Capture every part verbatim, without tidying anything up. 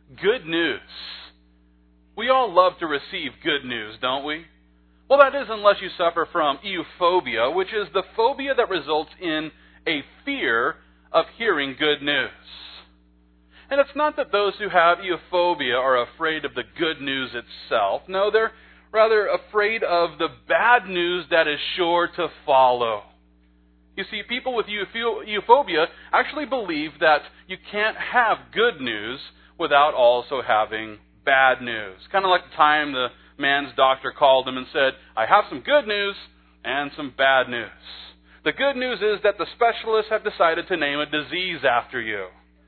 Good news. We all love to receive good news, don't we? Well, that is unless you suffer from euphobia, which is the phobia that results in a fear of hearing good news. And it's not that those who have euphobia are afraid of the good news itself. No, they're rather afraid of the bad news that is sure to follow. You see, people with euphobia actually believe that you can't have good news without also having bad news. Kind of like the time the man's doctor called him and said, I have some good news and some bad news. The good news is that the specialists have decided to name a disease after you.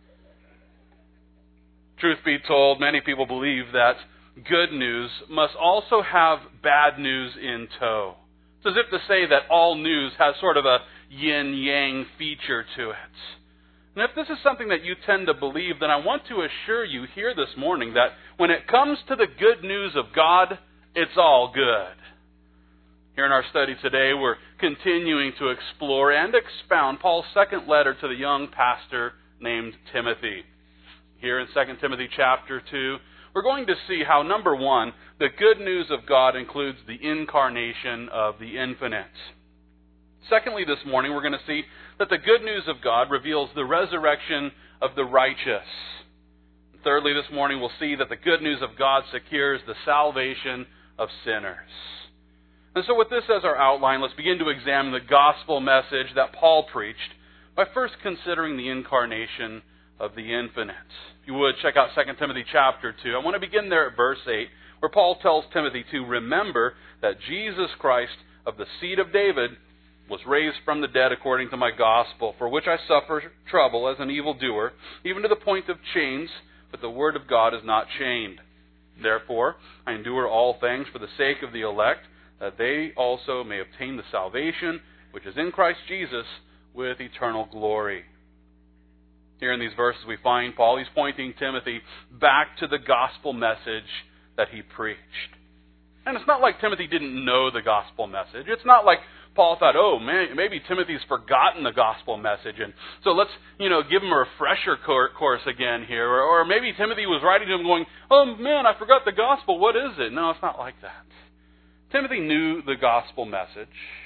Truth be told, many people believe that good news must also have bad news in tow. It's as if to say that all news has sort of a yin-yang feature to it. And if this is something that you tend to believe, then I want to assure you here this morning that when it comes to the good news of God, it's all good. Here in our study today, we're continuing to explore and expound Paul's second letter to the young pastor named Timothy. Here in Second Timothy chapter two, we're going to see how, number one, the good news of God includes the incarnation of the infinite. Secondly, this morning, we're going to see that the good news of God reveals the resurrection of the righteous. Thirdly, this morning, we'll see that the good news of God secures the salvation of sinners. And so with this as our outline, let's begin to examine the gospel message that Paul preached by first considering the incarnation of the infinite. If you would, check out Second Timothy chapter two. I want to begin there at verse eight, where Paul tells Timothy to remember that Jesus Christ of the seed of David was raised from the dead according to my gospel, for which I suffer trouble as an evildoer, even to the point of chains, but the word of God is not chained. Therefore, I endure all things for the sake of the elect, that they also may obtain the salvation which is in Christ Jesus with eternal glory. Here in these verses we find Paul, he's pointing Timothy back to the gospel message that he preached. And it's not like Timothy didn't know the gospel message. It's not like Paul thought, oh, man, maybe Timothy's forgotten the gospel message, and so let's, you know, give him a refresher course again here. Or, or maybe Timothy was writing to him going, oh, man, I forgot the gospel. What is it? No, it's not like that. Timothy knew the gospel message.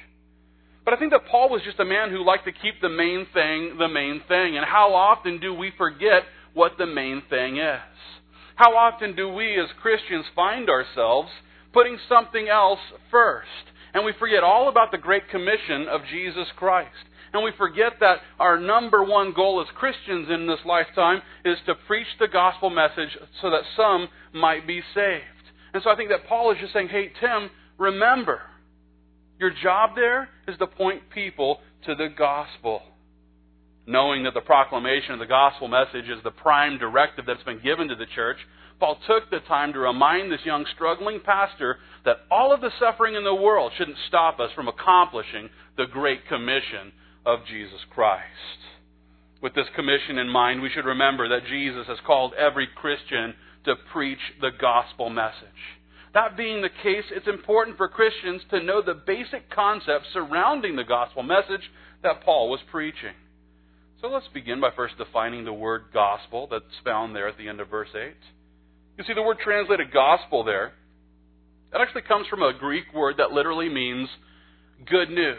But I think that Paul was just a man who liked to keep the main thing the main thing. And how often do we forget what the main thing is? How often do we as Christians find ourselves putting something else first? And we forget all about the Great Commission of Jesus Christ. And we forget that our number one goal as Christians in this lifetime is to preach the gospel message so that some might be saved. And so I think that Paul is just saying, hey, Tim, remember, your job there is to point people to the gospel. Knowing that the proclamation of the gospel message is the prime directive that's been given to the church, Paul took the time to remind this young struggling pastor that all of the suffering in the world shouldn't stop us from accomplishing the Great Commission of Jesus Christ. With this commission in mind, we should remember that Jesus has called every Christian to preach the gospel message. That being the case, it's important for Christians to know the basic concepts surrounding the gospel message that Paul was preaching. So let's begin by first defining the word gospel that's found there at the end of verse eight. You see the word translated gospel there. That actually comes from a Greek word that literally means good news.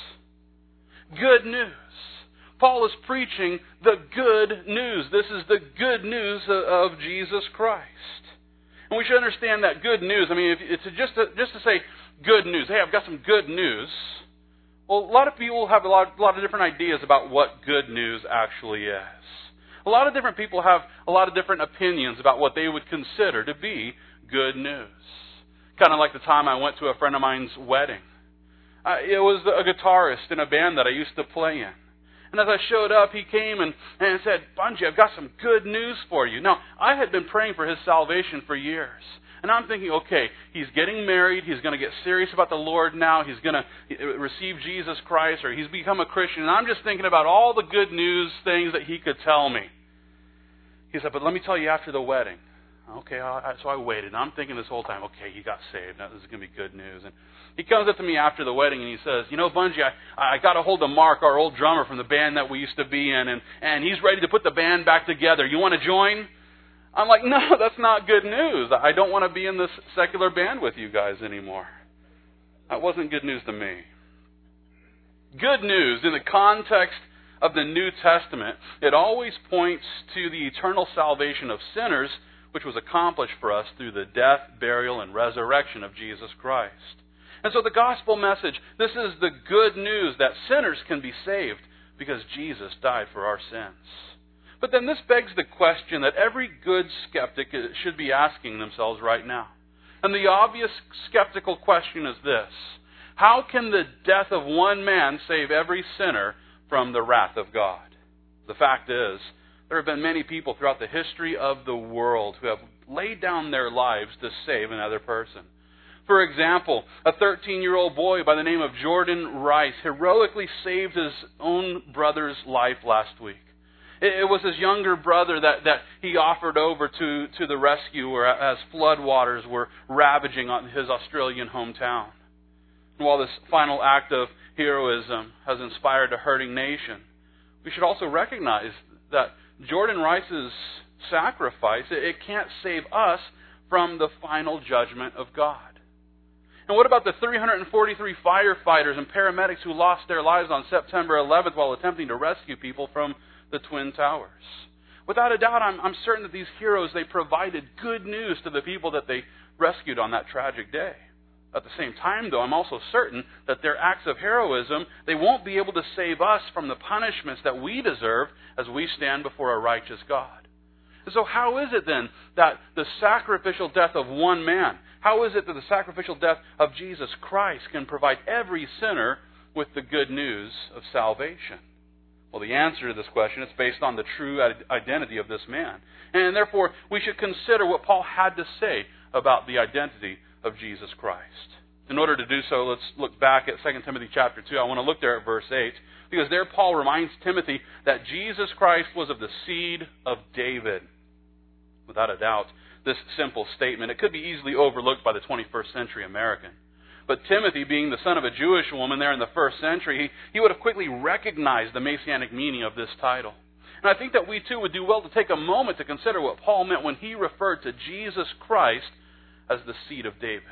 Good news. Paul is preaching the good news. This is the good news of Jesus Christ. And we should understand that good news. I mean, if it's just to, just to say good news. Hey, I've got some good news. Well, a lot of people have a lot, a lot of different ideas about what good news actually is. A lot of different people have a lot of different opinions about what they would consider to be good news. Kind of like the time I went to a friend of mine's wedding. Uh, it was a guitarist in a band that I used to play in. And as I showed up, he came and, and said, Bungie, I've got some good news for you. Now, I had been praying for his salvation for years. And I'm thinking, okay, he's getting married. He's going to get serious about the Lord now. He's going to receive Jesus Christ, or he's become a Christian. And I'm just thinking about all the good news things that he could tell me. He said, but let me tell you after the wedding. Okay, I, so I waited. And I'm thinking this whole time, okay, he got saved. Now this is going to be good news. And he comes up to me after the wedding and he says, you know, Bungie, I, I got a hold of Mark, our old drummer from the band that we used to be in, and, and he's ready to put the band back together. You want to join? I'm like, no, that's not good news. I don't want to be in this secular band with you guys anymore. That wasn't good news to me. Good news, in the context of the New Testament, it always points to the eternal salvation of sinners, which was accomplished for us through the death, burial, and resurrection of Jesus Christ. And so the gospel message, this is the good news that sinners can be saved because Jesus died for our sins. But then this begs the question that every good skeptic should be asking themselves right now. And the obvious skeptical question is this: how can the death of one man save every sinner from the wrath of God? The fact is, there have been many people throughout the history of the world who have laid down their lives to save another person. For example, a thirteen-year-old boy by the name of Jordan Rice heroically saved his own brother's life last week. It was his younger brother that, that he offered over to, to the rescue as floodwaters were ravaging on his Australian hometown. And while this final act of heroism has inspired a hurting nation, we should also recognize that Jordan Rice's sacrifice, it, it can't save us from the final judgment of God. And what about the three hundred forty-three firefighters and paramedics who lost their lives on September eleventh while attempting to rescue people from the Twin Towers? Without a doubt, I'm, I'm certain that these heroes, they provided good news to the people that they rescued on that tragic day. At the same time, though, I'm also certain that their acts of heroism, they won't be able to save us from the punishments that we deserve as we stand before a righteous God. And so how is it then that the sacrificial death of one man, how is it that the sacrificial death of Jesus Christ can provide every sinner with the good news of salvation? Well, the answer to this question is based on the true identity of this man. And therefore, we should consider what Paul had to say about the identity of Jesus Christ. In order to do so, let's look back at Second Timothy chapter two. I want to look there at verse eight, because there Paul reminds Timothy that Jesus Christ was of the seed of David. Without a doubt, this simple statement, it could be easily overlooked by the twenty-first century American. But Timothy, being the son of a Jewish woman there in the first century, he, he would have quickly recognized the messianic meaning of this title. And I think that we too would do well to take a moment to consider what Paul meant when he referred to Jesus Christ as the seed of David.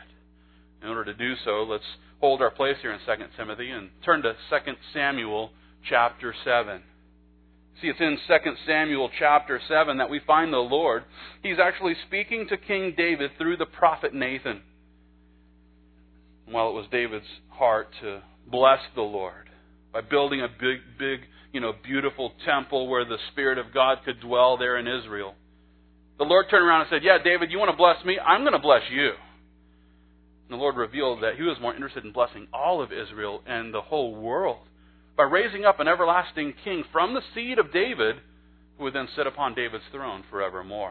In order to do so, let's hold our place here in Second Timothy and turn to Second Samuel chapter seven. See, it's in Second Samuel chapter seven that we find the Lord. He's actually speaking to King David through the prophet Nathan. While it was David's heart to bless the Lord by building a big, big, you know, beautiful temple where the Spirit of God could dwell there in Israel, the Lord turned around and said, yeah, David, you want to bless me? I'm going to bless you. And the Lord revealed that He was more interested in blessing all of Israel and the whole world by raising up an everlasting king from the seed of David who would then sit upon David's throne forevermore.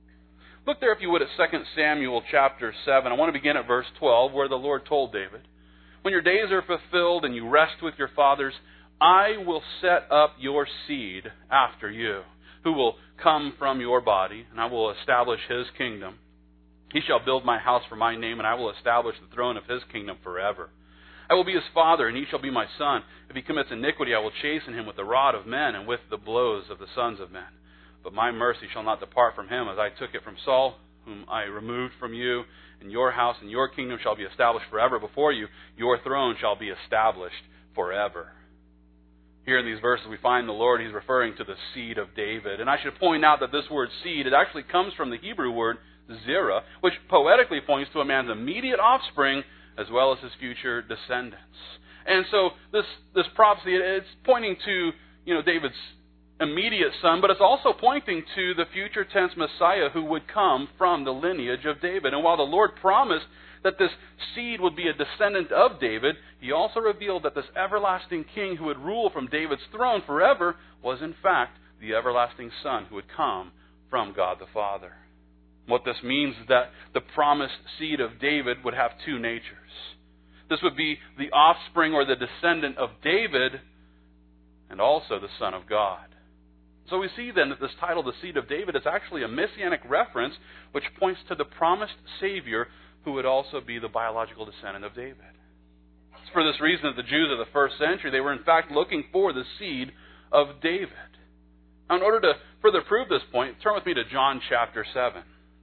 Look there, if you would, at Second Samuel chapter seven. I want to begin at verse twelve, where the Lord told David, when your days are fulfilled and you rest with your fathers, I will set up your seed after you, who will come from your body, and I will establish his kingdom. He shall build my house for my name, and I will establish the throne of his kingdom forever. I will be his father, and he shall be my son. If he commits iniquity, I will chasten him with the rod of men and with the blows of the sons of men. But my mercy shall not depart from him, as I took it from Saul, whom I removed from you. And your house and your kingdom shall be established forever before you. Your throne shall be established forever. Here in these verses we find the Lord, He's referring to the seed of David. And I should point out that this word seed, it actually comes from the Hebrew word zerah, which poetically points to a man's immediate offspring as well as his future descendants. And so this this prophecy, it's pointing to, you know, David's immediate son, but it's also pointing to the future tense Messiah who would come from the lineage of David. And while the Lord promised that this seed would be a descendant of David, He also revealed that this everlasting king who would rule from David's throne forever was in fact the everlasting Son who would come from God the Father. What this means is that the promised seed of David would have two natures. This would be the offspring or the descendant of David and also the Son of God. So we see then that this title, the seed of David, is actually a messianic reference which points to the promised Savior who would also be the biological descendant of David. It's for this reason that the Jews of the first century, they were in fact looking for the seed of David. Now, in order to further prove this point, turn with me to John chapter seven.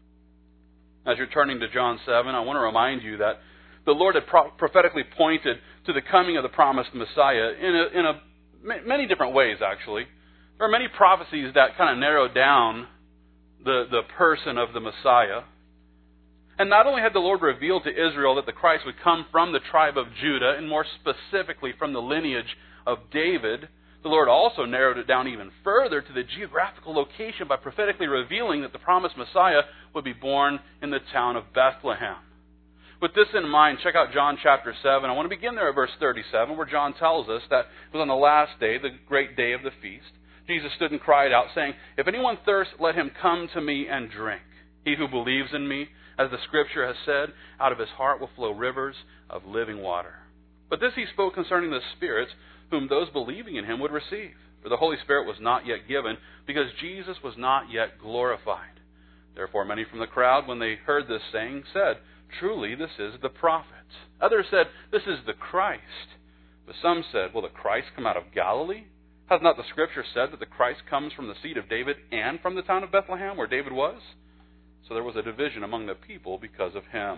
As you're turning to John seven, I want to remind you that the Lord had pro- prophetically pointed to the coming of the promised Messiah in a, in a, many different ways, actually. There are many prophecies that kind of narrow down the, the person of the Messiah. And not only had the Lord revealed to Israel that the Christ would come from the tribe of Judah, and more specifically from the lineage of David, the Lord also narrowed it down even further to the geographical location by prophetically revealing that the promised Messiah would be born in the town of Bethlehem. With this in mind, check out John chapter seven. I want to begin there at verse thirty-seven, where John tells us that it was on the last day, the great day of the feast, Jesus stood and cried out, saying, "If anyone thirsts, let him come to me and drink. He who believes in me, as the Scripture has said, out of his heart will flow rivers of living water." But this he spoke concerning the spirits whom those believing in him would receive. For the Holy Spirit was not yet given, because Jesus was not yet glorified. Therefore many from the crowd, when they heard this saying, said, "Truly this is the prophet." Others said, "This is the Christ." But some said, "Will the Christ come out of Galilee? Has not the Scripture said that the Christ comes from the seed of David and from the town of Bethlehem, where David was?" So there was a division among the people because of him.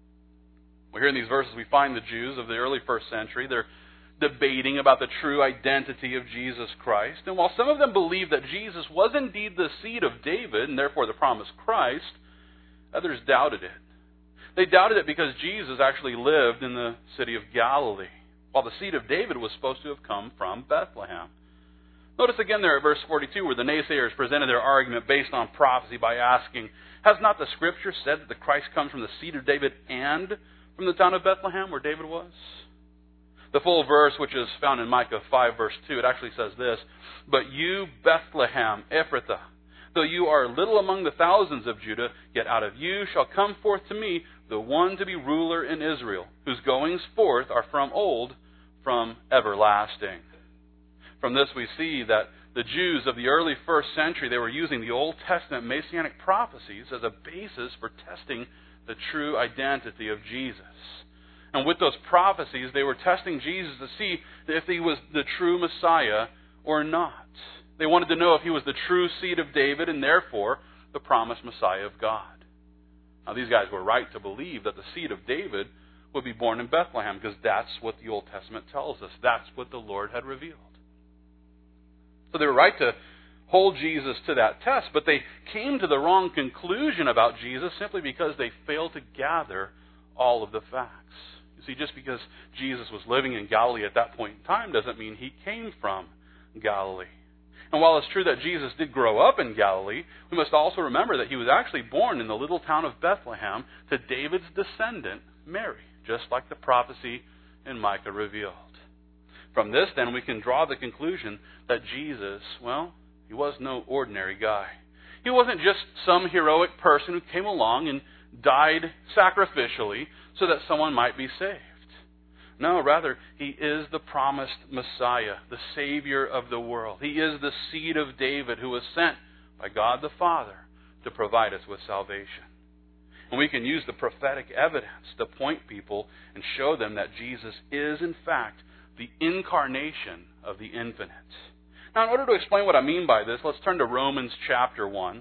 Well, here in these verses we find the Jews of the early first century. They're debating about the true identity of Jesus Christ. And while some of them believed that Jesus was indeed the seed of David, and therefore the promised Christ, others doubted it. They doubted it because Jesus actually lived in the city of Galilee, while the seed of David was supposed to have come from Bethlehem. Notice again there at verse forty-two, where the naysayers presented their argument based on prophecy by asking, "Has not the Scripture said that the Christ comes from the seed of David and from the town of Bethlehem, where David was?" The full verse, which is found in Micah five, verse two, it actually says this, "But you, Bethlehem, Ephrathah, though you are little among the thousands of Judah, yet out of you shall come forth to me the one to be ruler in Israel, whose goings forth are from old, from everlasting." From this we see that the Jews of the early first century, they were using the Old Testament Messianic prophecies as a basis for testing the true identity of Jesus. And with those prophecies, they were testing Jesus to see if he was the true Messiah or not. They wanted to know if he was the true seed of David and therefore the promised Messiah of God. Now these guys were right to believe that the seed of David would be born in Bethlehem, because that's what the Old Testament tells us. That's what the Lord had revealed. So they were right to hold Jesus to that test, but they came to the wrong conclusion about Jesus simply because they failed to gather all of the facts. You see, just because Jesus was living in Galilee at that point in time doesn't mean he came from Galilee. And while it's true that Jesus did grow up in Galilee, we must also remember that he was actually born in the little town of Bethlehem to David's descendant, Mary, just like the prophecy in Micah revealed. From this, then, we can draw the conclusion that Jesus, well, he was no ordinary guy. He wasn't just some heroic person who came along and died sacrificially so that someone might be saved. No, rather, he is the promised Messiah, the Savior of the world. He is the seed of David who was sent by God the Father to provide us with salvation. And we can use the prophetic evidence to point people and show them that Jesus is, in fact, the incarnation of the infinite. Now, in order to explain what I mean by this, let's turn to Romans chapter one.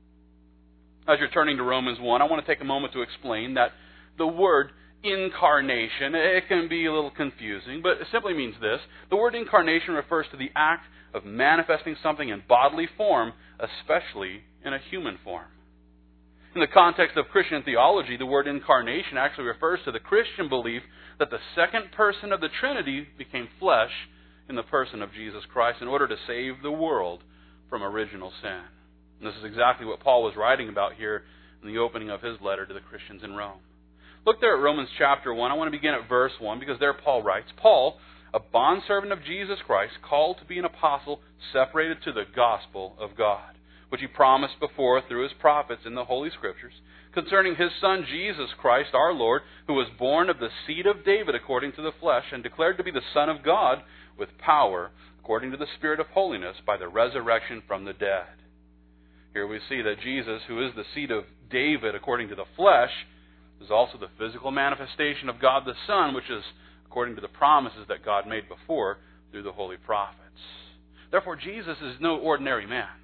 As you're turning to Romans one, I want to take a moment to explain that the word incarnation, it can be a little confusing, but it simply means this. The word incarnation refers to the act of manifesting something in bodily form, especially in a human form. In the context of Christian theology, the word incarnation actually refers to the Christian belief that the second person of the Trinity became flesh in the person of Jesus Christ in order to save the world from original sin. And this is exactly what Paul was writing about here in the opening of his letter to the Christians in Rome. Look there at Romans chapter one. I want to begin at verse one because there Paul writes, "Paul, a bondservant of Jesus Christ, called to be an apostle, separated to the gospel of God, which he promised before through his prophets in the Holy Scriptures, concerning his Son Jesus Christ our Lord, who was born of the seed of David according to the flesh, and declared to be the Son of God with power, according to the Spirit of holiness, by the resurrection from the dead." Here we see that Jesus, who is the seed of David according to the flesh, is also the physical manifestation of God the Son, which is according to the promises that God made before through the holy prophets. Therefore, Jesus is no ordinary man.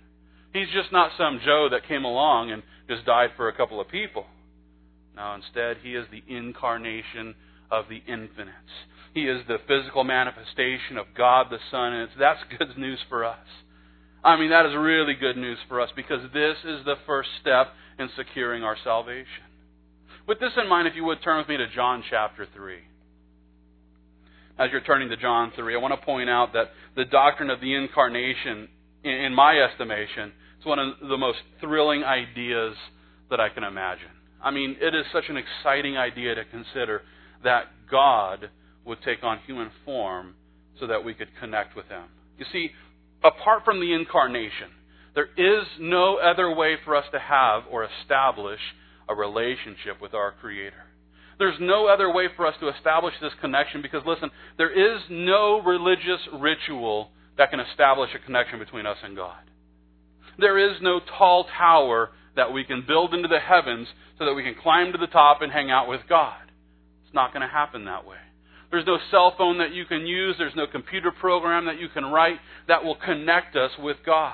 He's just not some Joe that came along and just died for a couple of people. No, instead, He is the incarnation of the infinite. He is the physical manifestation of God the Son, and it's, that's good news for us. I mean, that is really good news for us because this is the first step in securing our salvation. With this in mind, if you would, turn with me to John chapter three. As you're turning to John three, I want to point out that the doctrine of the incarnation, in my estimation, is one of the most thrilling ideas that I can imagine. I mean, it is such an exciting idea to consider that God would take on human form so that we could connect with Him. You see, apart from the incarnation, there is no other way for us to have or establish a relationship with our Creator. There's no other way for us to establish this connection because, listen, there is no religious ritual that can establish a connection between us and God. There is no tall tower that we can build into the heavens so that we can climb to the top and hang out with God. It's not going to happen that way. There's no cell phone that you can use. There's no computer program that you can write that will connect us with God.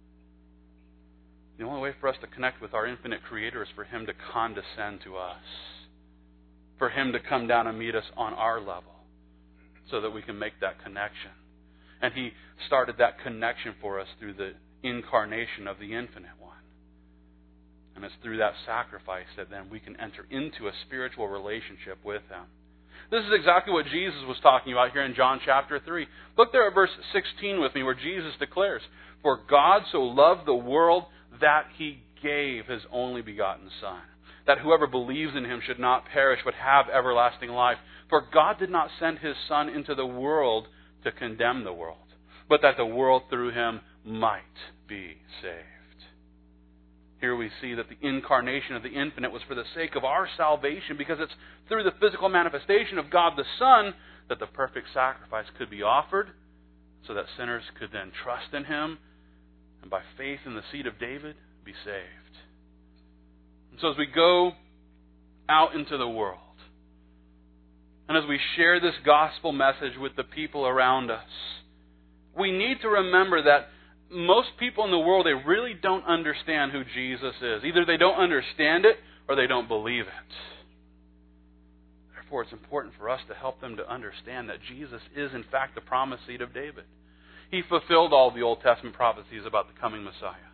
The only way for us to connect with our infinite Creator is for Him to condescend to us. For Him to come down and meet us on our level so that we can make that connection. And He started that connection for us through the incarnation of the Infinite One. And it's through that sacrifice that then we can enter into a spiritual relationship with Him. This is exactly what Jesus was talking about here in John chapter three. Look there at verse sixteen with me where Jesus declares, "For God so loved the world that He gave His only begotten Son, that whoever believes in Him should not perish but have everlasting life. For God did not send His Son into the world to condemn the world, but that the world through Him might be saved." Here we see that the incarnation of the infinite was for the sake of our salvation, because it's through the physical manifestation of God the Son that the perfect sacrifice could be offered, so that sinners could then trust in Him and by faith in the seed of David be saved. And so as we go out into the world, and as we share this gospel message with the people around us, we need to remember that most people in the world, they really don't understand who Jesus is. Either they don't understand it or they don't believe it. Therefore, it's important for us to help them to understand that Jesus is in fact the promised seed of David. He fulfilled all the Old Testament prophecies about the coming Messiah.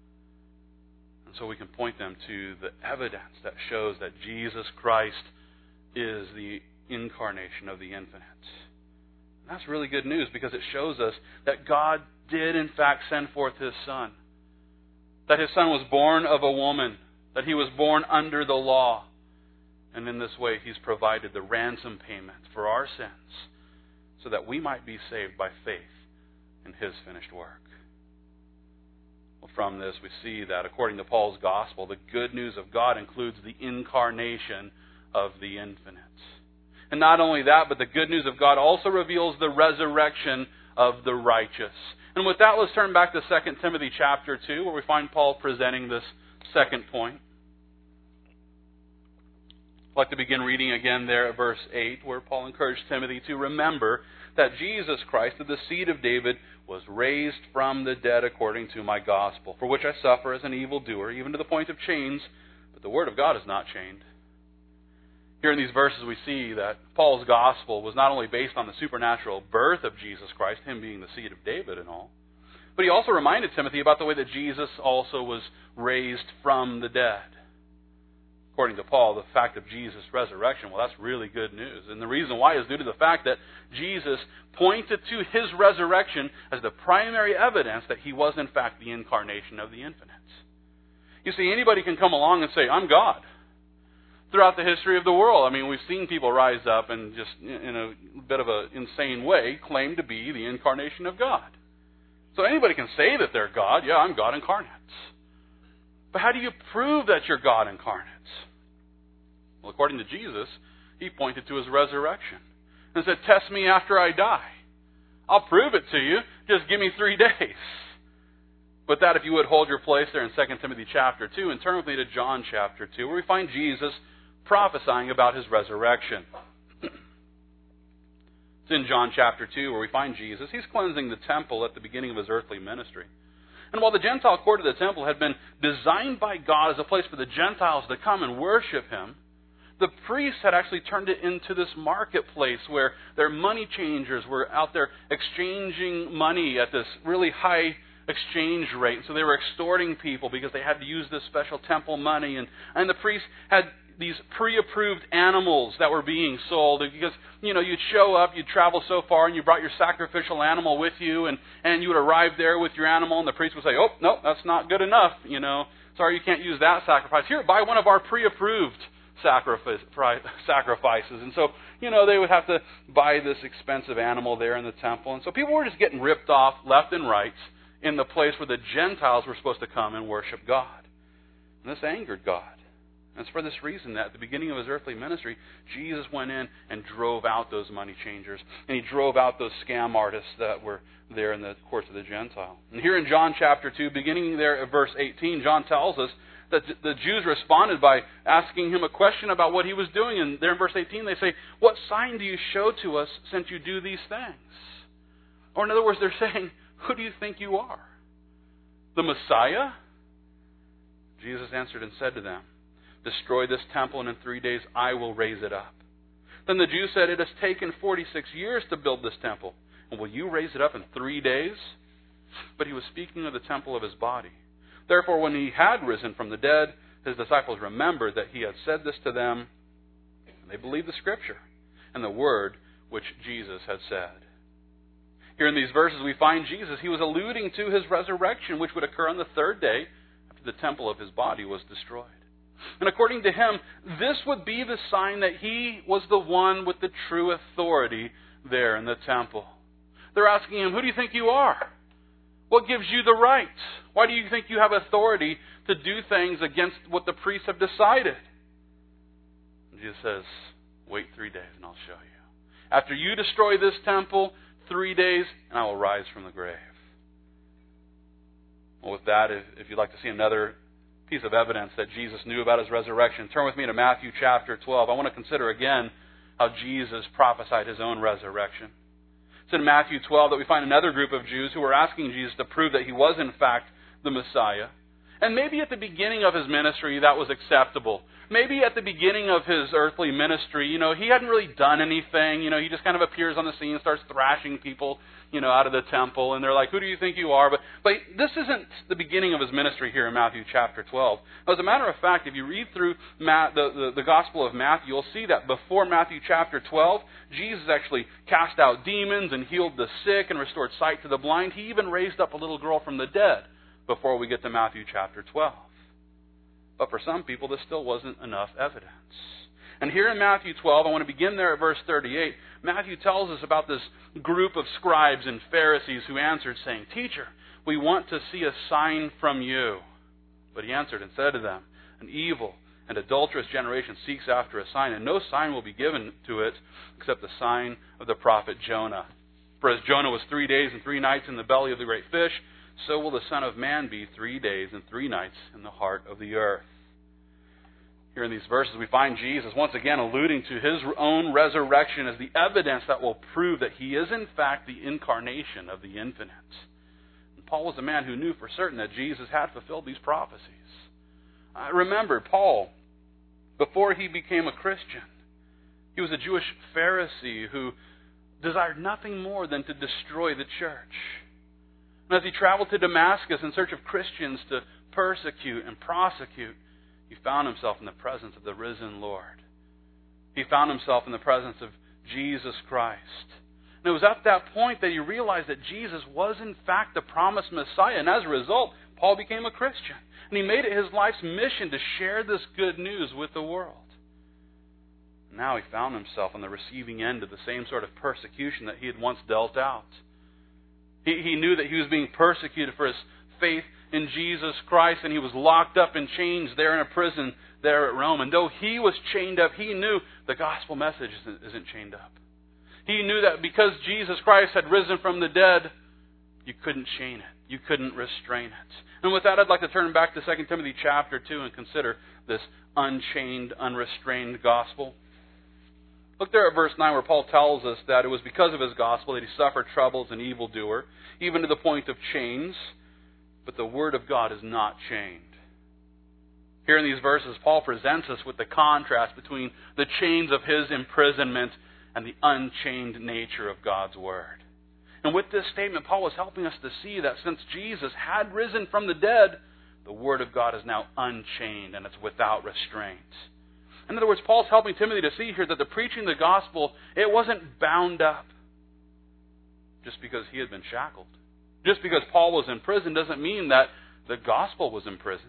And so we can point them to the evidence that shows that Jesus Christ is the incarnation of the infinite. And that's really good news because it shows us that God did in fact send forth His Son. That His Son was born of a woman. That He was born under the law. And in this way He's provided the ransom payment for our sins so that we might be saved by faith in His finished work. Well, from this we see that according to Paul's gospel, the good news of God includes the incarnation of the infinite. And not only that, but the good news of God also reveals the resurrection of the righteous. And with that, let's turn back to Second Timothy chapter two, where we find Paul presenting this second point. I'd like to begin reading again there at verse eight, where Paul encouraged Timothy to remember that Jesus Christ, of the seed of David, was raised from the dead according to my gospel, for which I suffer as an evildoer, even to the point of chains, but the word of God is not chained. Here in these verses we see that Paul's gospel was not only based on the supernatural birth of Jesus Christ, Him being the seed of David and all, but he also reminded Timothy about the way that Jesus also was raised from the dead. According to Paul, the fact of Jesus' resurrection, well, that's really good news. And the reason why is due to the fact that Jesus pointed to His resurrection as the primary evidence that He was in fact the incarnation of the infinite. You see, anybody can come along and say, "I'm God." Throughout the history of the world, I mean, we've seen people rise up and just, in a bit of an insane way, claim to be the incarnation of God. So anybody can say that they're God. Yeah, I'm God incarnate. But how do you prove that you're God incarnate? Well, according to Jesus, He pointed to His resurrection and said, "Test me after I die. I'll prove it to you. Just give me three days." But that, if you would, hold your place there in Second Timothy chapter two and turn with me to John chapter two, where we find Jesus prophesying about His resurrection. It's in John chapter two where we find Jesus. He's cleansing the temple at the beginning of His earthly ministry. And while the Gentile court of the temple had been designed by God as a place for the Gentiles to come and worship Him, the priests had actually turned it into this marketplace where their money changers were out there exchanging money at this really high exchange rate. So they were extorting people because they had to use this special temple money. And, and the priests had these pre-approved animals that were being sold. Because, you know, you'd show up, you'd travel so far, and you brought your sacrificial animal with you, and, and you would arrive there with your animal, and the priest would say, oh, no, that's not good enough. You know, sorry, you can't use that sacrifice. Here, buy one of our pre-approved sacrifice, sacrifices. And so, you know, they would have to buy this expensive animal there in the temple. And so people were just getting ripped off left and right in the place where the Gentiles were supposed to come and worship God. And this angered God. And it's for this reason that at the beginning of His earthly ministry, Jesus went in and drove out those money changers. And He drove out those scam artists that were there in the courts of the Gentile. And here in John chapter two, beginning there at verse eighteen, John tells us that the Jews responded by asking Him a question about what He was doing. And there in verse eighteen they say, what sign do you show to us since you do these things? Or in other words, they're saying, who do you think you are? The Messiah? Jesus answered and said to them, destroy this temple, and in three days I will raise it up. Then the Jews said, it has taken forty-six years to build this temple, and will you raise it up in three days? But He was speaking of the temple of His body. Therefore, when He had risen from the dead, His disciples remembered that He had said this to them, and they believed the Scripture and the word which Jesus had said. Here in these verses we find Jesus. He was alluding to His resurrection, which would occur on the third day after the temple of His body was destroyed. And according to Him, this would be the sign that He was the one with the true authority there in the temple. They're asking Him, who do you think you are? What gives you the right? Why do you think you have authority to do things against what the priests have decided? And Jesus says, wait three days and I'll show you. After you destroy this temple, three days and I will rise from the grave. Well, with that, if, if you'd like to see another piece of evidence that Jesus knew about His resurrection, turn with me to Matthew chapter twelve. I want to consider again how Jesus prophesied His own resurrection. It's in Matthew twelve that we find another group of Jews who were asking Jesus to prove that He was in fact the Messiah. And maybe at the beginning of His ministry that was acceptable. Maybe at the beginning of His earthly ministry, you know, He hadn't really done anything. You know, He just kind of appears on the scene and starts thrashing people, you know, out of the temple. And they're like, who do you think you are? But, but this isn't the beginning of His ministry here in Matthew chapter twelve. As a matter of fact, if you read through Matt, the, the, the Gospel of Matthew, you'll see that before Matthew chapter twelve, Jesus actually cast out demons and healed the sick and restored sight to the blind. He even raised up a little girl from the dead before we get to Matthew chapter twelve. But for some people, this still wasn't enough evidence. And here in Matthew twelve, I want to begin there at verse thirty-eight. Matthew tells us about this group of scribes and Pharisees who answered, saying, Teacher, we want to see a sign from you. But He answered and said to them, an evil and adulterous generation seeks after a sign, and no sign will be given to it except the sign of the prophet Jonah. For as Jonah was three days and three nights in the belly of the great fish, so will the Son of Man be three days and three nights in the heart of the earth. Here in these verses we find Jesus once again alluding to His own resurrection as the evidence that will prove that He is in fact the incarnation of the infinite. And Paul was a man who knew for certain that Jesus had fulfilled these prophecies. I remember Paul, before he became a Christian, he was a Jewish Pharisee who desired nothing more than to destroy the church. And as he traveled to Damascus in search of Christians to persecute and prosecute, he found himself in the presence of the risen Lord. He found himself in the presence of Jesus Christ. And it was at that point that he realized that Jesus was in fact the promised Messiah. And as a result, Paul became a Christian. And he made it his life's mission to share this good news with the world. Now he found himself on the receiving end of the same sort of persecution that he had once dealt out. He, he knew that he was being persecuted for his faith in Jesus Christ, and he was locked up in chains there in a prison there at Rome. And though he was chained up, he knew the gospel message isn't, isn't chained up. He knew that because Jesus Christ had risen from the dead, you couldn't chain it. You couldn't restrain it. And with that, I'd like to turn back to Second Timothy chapter two and consider this unchained, unrestrained gospel. Look there at verse nine where Paul tells us that it was because of his gospel that he suffered trouble as an evildoer, even to the point of chains. but the Word of God is not chained. Here in these verses, Paul presents us with the contrast between the chains of his imprisonment and the unchained nature of God's Word. And with this statement, Paul was helping us to see that since Jesus had risen from the dead, the Word of God is now unchained and it's without restraint. In other words, Paul's helping Timothy to see here that the preaching of the gospel, it wasn't bound up just because he had been shackled. Just because Paul was in prison doesn't mean that the gospel was imprisoned.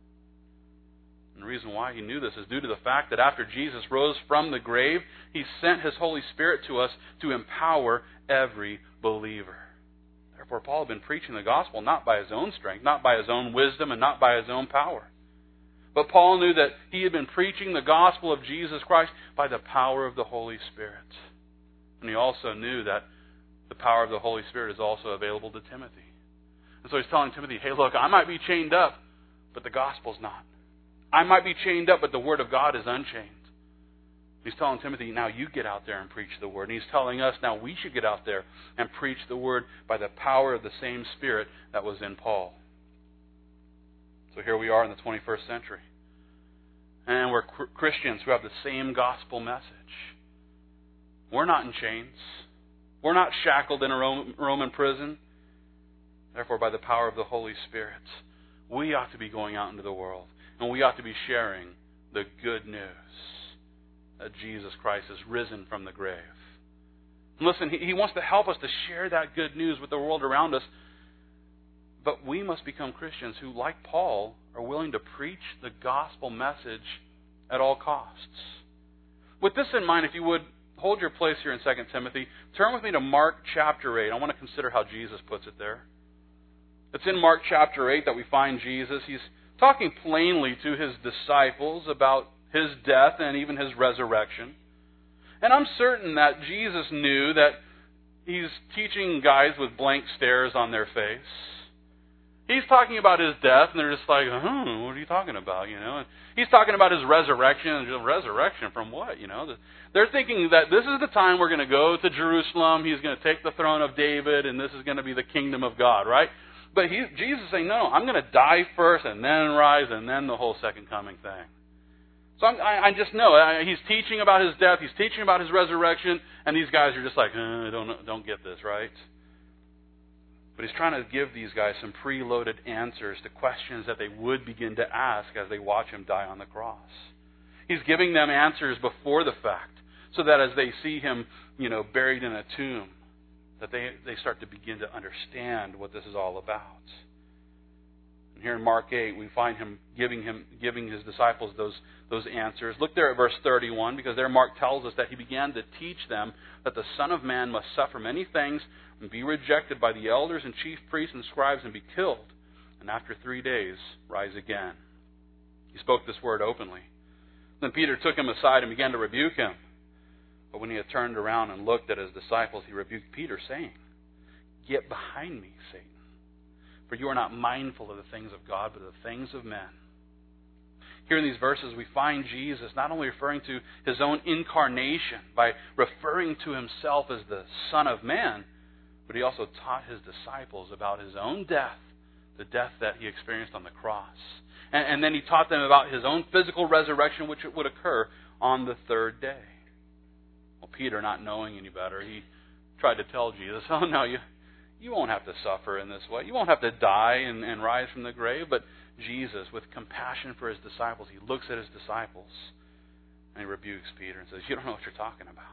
And the reason why he knew this is due to the fact that after Jesus rose from the grave, He sent His Holy Spirit to us to empower every believer. Therefore, Paul had been preaching the gospel not by his own strength, not by his own wisdom, and not by his own power. But Paul knew that he had been preaching the gospel of Jesus Christ by the power of the Holy Spirit. And he also knew that the power of the Holy Spirit is also available to Timothy. And so he's telling Timothy, hey, look, I might be chained up, but the gospel's not. I might be chained up, but the Word of God is unchained. He's telling Timothy, now you get out there and preach the Word. And he's telling us, now we should get out there and preach the Word by the power of the same Spirit that was in Paul. So here we are in the twenty-first century. And we're Christians who have the same gospel message. We're not in chains. We're not shackled in a Roman prison. Therefore, by the power of the Holy Spirit, we ought to be going out into the world. And we ought to be sharing the good news that Jesus Christ has risen from the grave. And listen, he, he wants to help us to share that good news with the world around us. But we must become Christians who, like Paul, are willing to preach the gospel message at all costs. With this in mind, if you would, hold your place here in Second Timothy. Turn with me to Mark chapter eight. I want to consider how Jesus puts it there. It's in Mark chapter eight that we find Jesus. He's talking plainly to His disciples about His death and even His resurrection. And I'm certain that Jesus knew that He's teaching guys with blank stares on their face. He's talking about His death, and they're just like, hmm, what are you talking about? You know, and He's talking about His resurrection, and resurrection from what? You know, they're thinking that this is the time we're going to go to Jerusalem. He's going to take the throne of David, and this is going to be the kingdom of God, right? But he, Jesus is saying, no, I'm going to die first, and then rise, and then the whole second coming thing. So I'm, I, I just know I, He's teaching about His death. He's teaching about His resurrection, and these guys are just like, uh, don't don't get this, right? But He's trying to give these guys some preloaded answers to questions that they would begin to ask as they watch Him die on the cross. He's giving them answers before the fact, so that as they see Him, you know, buried in a tomb, that they, they start to begin to understand what this is all about. And here in Mark eight, we find Him giving him giving His disciples those, those answers. Look there at verse thirty-one, because there Mark tells us that He began to teach them that the Son of Man must suffer many things and be rejected by the elders and chief priests and scribes and be killed, and after three days rise again. He spoke this word openly. Then Peter took Him aside and began to rebuke Him. But when He had turned around and looked at His disciples, He rebuked Peter, saying, "Get behind me, Satan, for you are not mindful of the things of God, but of the things of men." Here in these verses, we find Jesus not only referring to His own incarnation by referring to Himself as the Son of Man, but He also taught His disciples about His own death, the death that He experienced on the cross. And, and then He taught them about His own physical resurrection, which would occur on the third day. Well, Peter, not knowing any better, he tried to tell Jesus, oh no, you you won't have to suffer in this way. You won't have to die and, and rise from the grave. But Jesus, with compassion for His disciples, He looks at His disciples and He rebukes Peter and says, you don't know what you're talking about.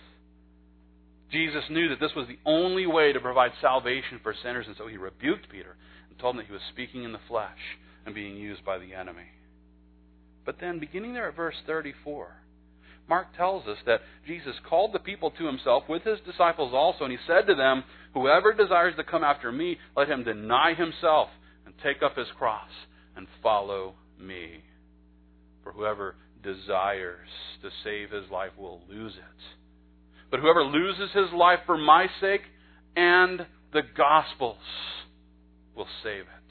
Jesus knew that this was the only way to provide salvation for sinners, and so He rebuked Peter and told him that he was speaking in the flesh and being used by the enemy. But then, beginning there at verse thirty-four, Mark tells us that Jesus called the people to Himself with His disciples also, and He said to them, "Whoever desires to come after me, let him deny himself and take up his cross and follow me. For whoever desires to save his life will lose it. But whoever loses his life for my sake and the gospel's will save it."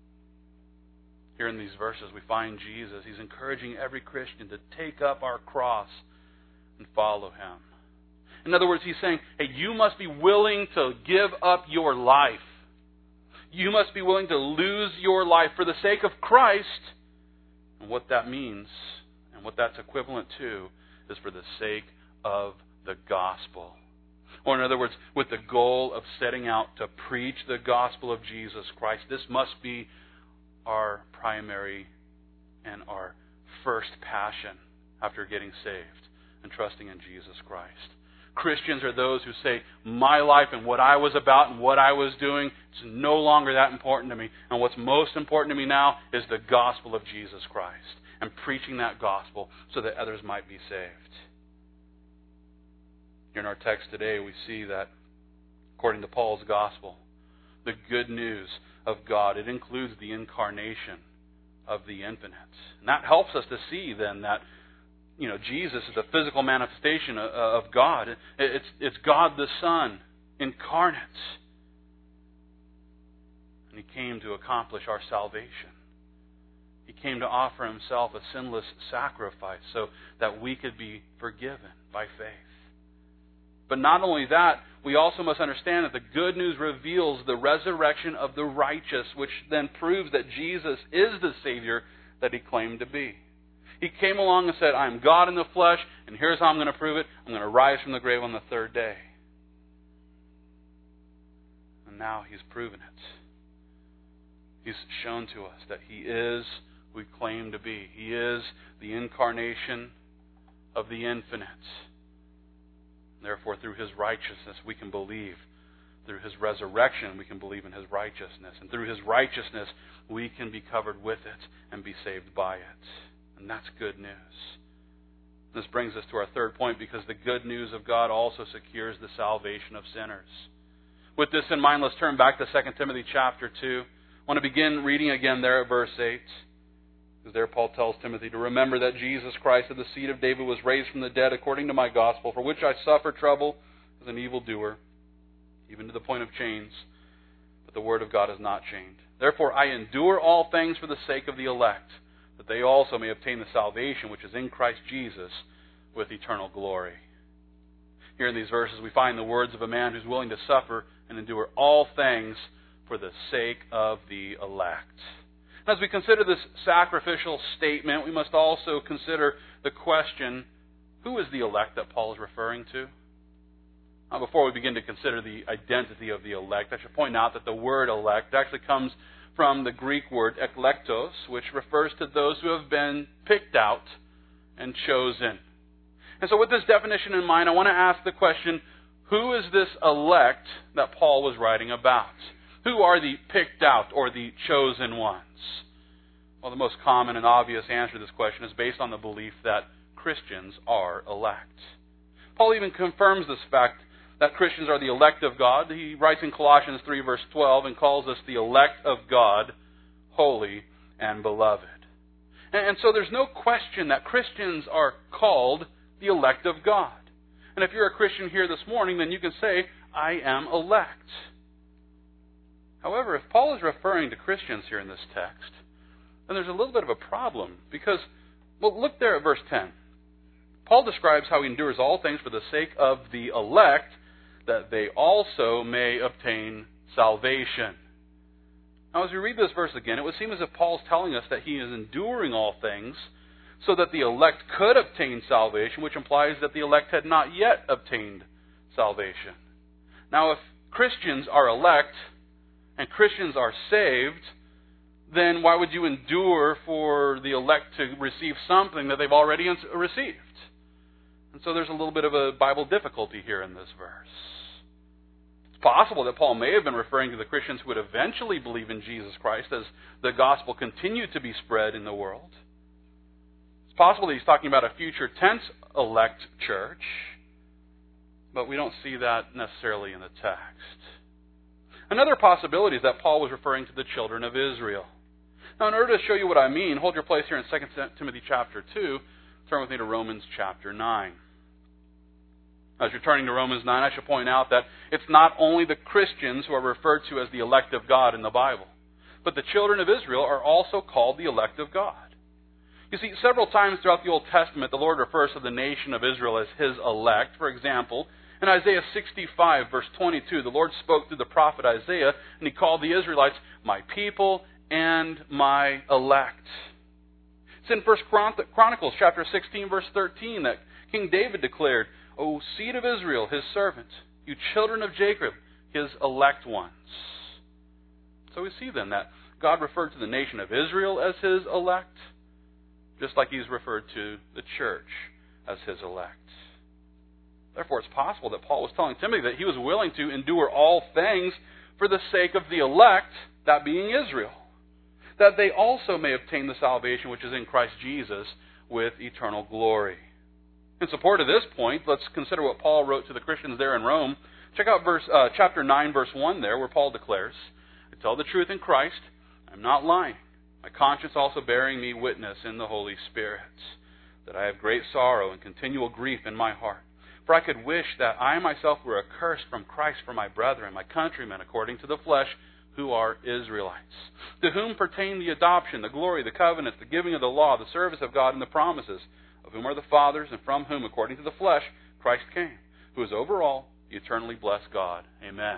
Here in these verses we find Jesus. He's encouraging every Christian to take up our cross and follow Him. In other words, He's saying, hey, you must be willing to give up your life. You must be willing to lose your life for the sake of Christ. And what that means, and what that's equivalent to, is for the sake of the gospel. Or in other words, with the goal of setting out to preach the gospel of Jesus Christ. This must be our primary and our first passion after getting saved and trusting in Jesus Christ. Christians are those who say, my life and what I was about and what I was doing, it's no longer that important to me. And what's most important to me now is the gospel of Jesus Christ and preaching that gospel so that others might be saved. Here in our text today, we see that, according to Paul's gospel, the good news of God, it includes the incarnation of the infinite. And that helps us to see then that, you know, Jesus is the physical manifestation of God. It's, it's God the Son incarnate. And He came to accomplish our salvation. He came to offer Himself a sinless sacrifice so that we could be forgiven by faith. But not only that, we also must understand that the good news reveals the resurrection of the righteous, which then proves that Jesus is the Savior that He claimed to be. He came along and said, I am God in the flesh, and here's how I'm going to prove it. I'm going to rise from the grave on the third day. And now He's proven it. He's shown to us that He is who He claimed to be. He is the incarnation of the infinite. Therefore, through His righteousness, we can believe. Through His resurrection, we can believe in His righteousness. And through His righteousness, we can be covered with it and be saved by it. And that's good news. This brings us to our third point, because the good news of God also secures the salvation of sinners. With this in mind, let's turn back to Second Timothy chapter two. I want to begin reading again there at verse eight. Because there Paul tells Timothy to remember that Jesus Christ of the seed of David was raised from the dead according to my gospel, for which I suffer trouble as an evildoer, even to the point of chains. But the word of God is not chained. Therefore I endure all things for the sake of the elect, that they also may obtain the salvation which is in Christ Jesus with eternal glory. Here in these verses we find the words of a man who's willing to suffer and endure all things for the sake of the elect. As we consider this sacrificial statement, we must also consider the question, who is the elect that Paul is referring to? Now, before we begin to consider the identity of the elect, I should point out that the word elect actually comes from the Greek word eklektos, which refers to those who have been picked out and chosen. And so with this definition in mind, I want to ask the question, who is this elect that Paul was writing about? Who are the picked out or the chosen ones? Well, the most common and obvious answer to this question is based on the belief that Christians are elect. Paul even confirms this fact that Christians are the elect of God. He writes in Colossians three, verse twelve, and calls us the elect of God, holy and beloved. And, and so there's no question that Christians are called the elect of God. And if you're a Christian here this morning, then you can say, I am elect. However, if Paul is referring to Christians here in this text, then there's a little bit of a problem. Because, well, look there at verse ten. Paul describes how he endures all things for the sake of the elect, that they also may obtain salvation. Now, as we read this verse again, it would seem as if Paul's telling us that he is enduring all things so that the elect could obtain salvation, which implies that the elect had not yet obtained salvation. Now, if Christians are elect and Christians are saved, then why would you endure for the elect to receive something that they've already received? And so there's a little bit of a Bible difficulty here in this verse. It's possible that Paul may have been referring to the Christians who would eventually believe in Jesus Christ as the gospel continued to be spread in the world. It's possible that he's talking about a future tense elect church, but we don't see that necessarily in the text. Another possibility is that Paul was referring to the children of Israel. Now, in order to show you what I mean, hold your place here in Second Timothy chapter two. Turn with me to Romans chapter nine. As you're turning to Romans nine, I should point out that it's not only the Christians who are referred to as the elect of God in the Bible, but the children of Israel are also called the elect of God. You see, several times throughout the Old Testament, the Lord refers to the nation of Israel as His elect. For example, In Isaiah sixty-five, verse twenty-two, the Lord spoke through the prophet Isaiah, and He called the Israelites my people and my elect. It's in First Chronicles chapter sixteen, verse thirteen, that King David declared, O seed of Israel, His servant, you children of Jacob, His elect ones. So we see then that God referred to the nation of Israel as His elect, just like He's referred to the church as His elect. Therefore, it's possible that Paul was telling Timothy that he was willing to endure all things for the sake of the elect, that being Israel, that they also may obtain the salvation which is in Christ Jesus with eternal glory. In support of this point, let's consider what Paul wrote to the Christians there in Rome. Check out verse, uh, chapter nine, verse one there, where Paul declares, I tell the truth in Christ, I am not lying, my conscience also bearing me witness in the Holy Spirit, that I have great sorrow and continual grief in my heart. For I could wish that I myself were accursed from Christ for my brethren, my countrymen, according to the flesh, who are Israelites, to whom pertain the adoption, the glory, the covenants, the giving of the law, the service of God, and the promises, of whom are the fathers, and from whom, according to the flesh, Christ came, who is over all, the eternally blessed God. Amen.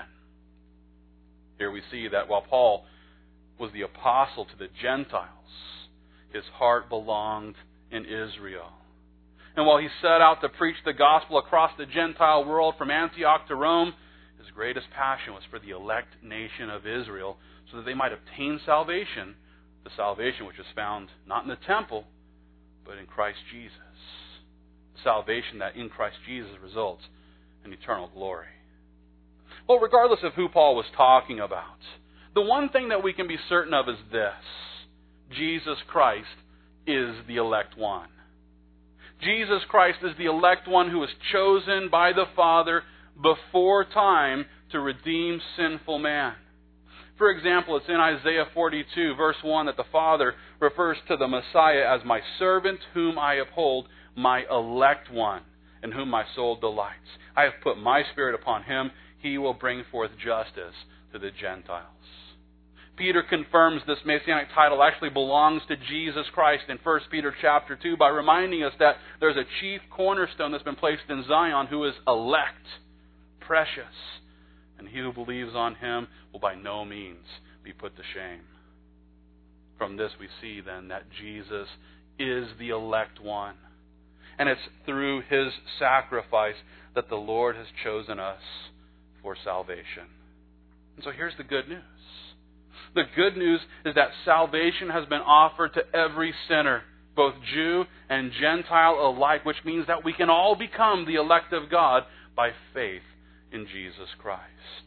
Here we see that while Paul was the apostle to the Gentiles, his heart belonged in Israel. And while he set out to preach the gospel across the Gentile world from Antioch to Rome, his greatest passion was for the elect nation of Israel, so that they might obtain salvation, the salvation which is found not in the temple, but in Christ Jesus. The salvation that in Christ Jesus results in eternal glory. Well, regardless of who Paul was talking about, the one thing that we can be certain of is this: Jesus Christ is the elect one. Jesus Christ is the elect one who was chosen by the Father before time to redeem sinful man. For example, it's in Isaiah forty-two, verse one, that the Father refers to the Messiah as my servant whom I uphold, my elect one, in whom my soul delights. I have put my Spirit upon him. He will bring forth justice to the Gentiles. Peter confirms this Messianic title actually belongs to Jesus Christ in First Peter chapter two by reminding us that there's a chief cornerstone that's been placed in Zion who is elect, precious, and he who believes on him will by no means be put to shame. From this we see then that Jesus is the elect one, and it's through His sacrifice that the Lord has chosen us for salvation. And so here's the good news. The good news is that salvation has been offered to every sinner, both Jew and Gentile alike, which means that we can all become the elect of God by faith in Jesus Christ.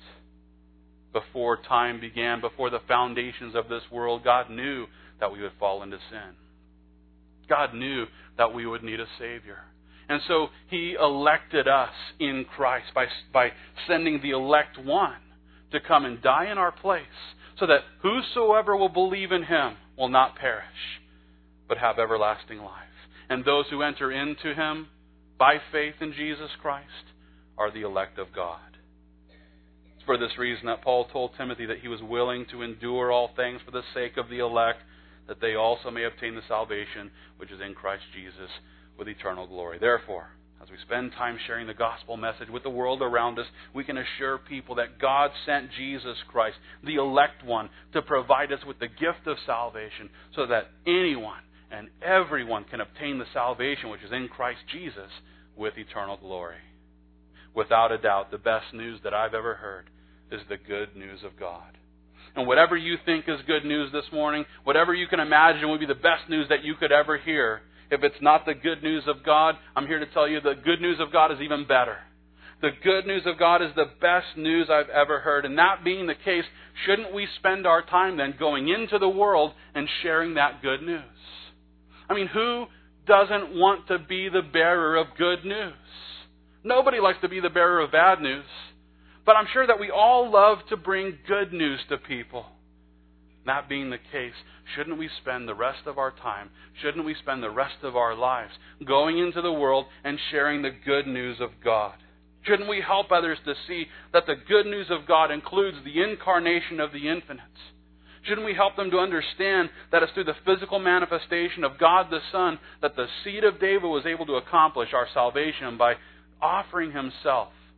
Before time began, before the foundations of this world, God knew that we would fall into sin. God knew that we would need a Savior. And so He elected us in Christ by, by sending the elect one to come and die in our place, so that whosoever will believe in Him will not perish, but have everlasting life. And those who enter into Him by faith in Jesus Christ are the elect of God. It's for this reason that Paul told Timothy that he was willing to endure all things for the sake of the elect, that they also may obtain the salvation which is in Christ Jesus with eternal glory. Therefore, as we spend time sharing the gospel message with the world around us, we can assure people that God sent Jesus Christ, the elect one, to provide us with the gift of salvation so that anyone and everyone can obtain the salvation which is in Christ Jesus with eternal glory. Without a doubt, the best news that I've ever heard is the good news of God. And whatever you think is good news this morning, whatever you can imagine would be the best news that you could ever hear, if it's not the good news of God, I'm here to tell you the good news of God is even better. The good news of God is the best news I've ever heard. And that being the case, shouldn't we spend our time then going into the world and sharing that good news? I mean, who doesn't want to be the bearer of good news? Nobody likes to be the bearer of bad news. But I'm sure that we all love to bring good news to people. That being the case, shouldn't we spend the rest of our time, shouldn't we spend the rest of our lives going into the world and sharing the good news of God? Shouldn't we help others to see that the good news of God includes the incarnation of the infinite? Shouldn't we help them to understand that it's through the physical manifestation of God the Son that the seed of David was able to accomplish our salvation by offering Himself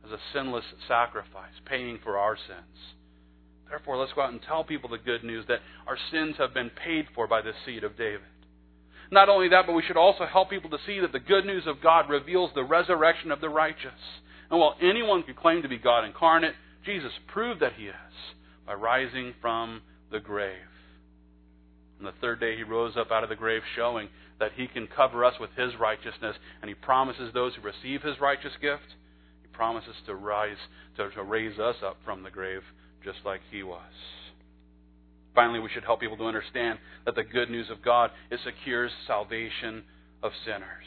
as a sinless sacrifice, paying for our sins. Therefore, let's go out and tell people the good news that our sins have been paid for by the seed of David. Not only that, but we should also help people to see that the good news of God reveals the resurrection of the righteous. And while anyone could claim to be God incarnate, Jesus proved that He is by rising from the grave. On the third day He rose up out of the grave, showing that He can cover us with His righteousness, and He promises those who receive His righteous gift, He promises to rise, to, to raise us up from the grave just like He was. Finally, we should help people to understand that the good news of God, it secures salvation of sinners.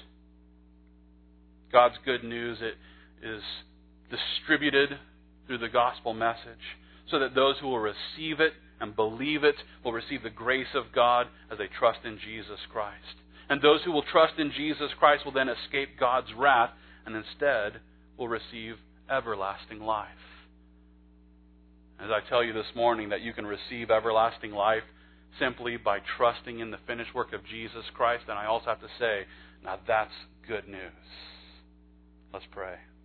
God's good news, it is distributed through the gospel message so that those who will receive it and believe it will receive the grace of God as they trust in Jesus Christ. And those who will trust in Jesus Christ will then escape God's wrath and instead will receive everlasting life. As I tell you this morning that you can receive everlasting life simply by trusting in the finished work of Jesus Christ, and I also have to say, now that's good news. Let's pray.